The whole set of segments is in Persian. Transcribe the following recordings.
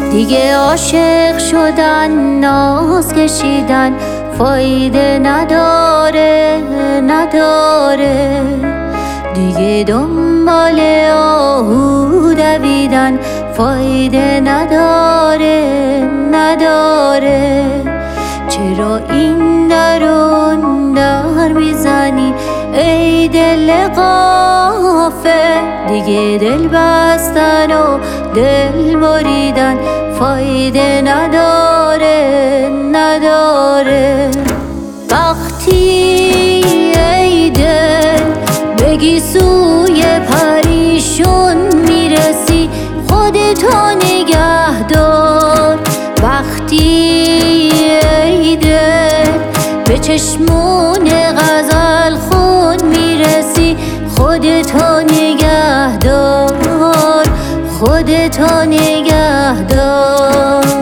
دیگه عاشق شدن ناز کشیدن فایده نداره دیگه دنبال آهو دویدن فایده نداره چرا این در اون در میزنی ای دل غافل؟ دیگه دل بستن و دل بریدن فایده نداره وقتی ای دل بگی سوی پریشون میرسی خودتو نگه دار. وقتی ای دل به چشمون غزل خون میرسی خودتو نگه دار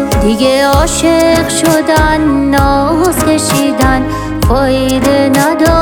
دیگه عاشق شدن ناز کشیدن فایده نداره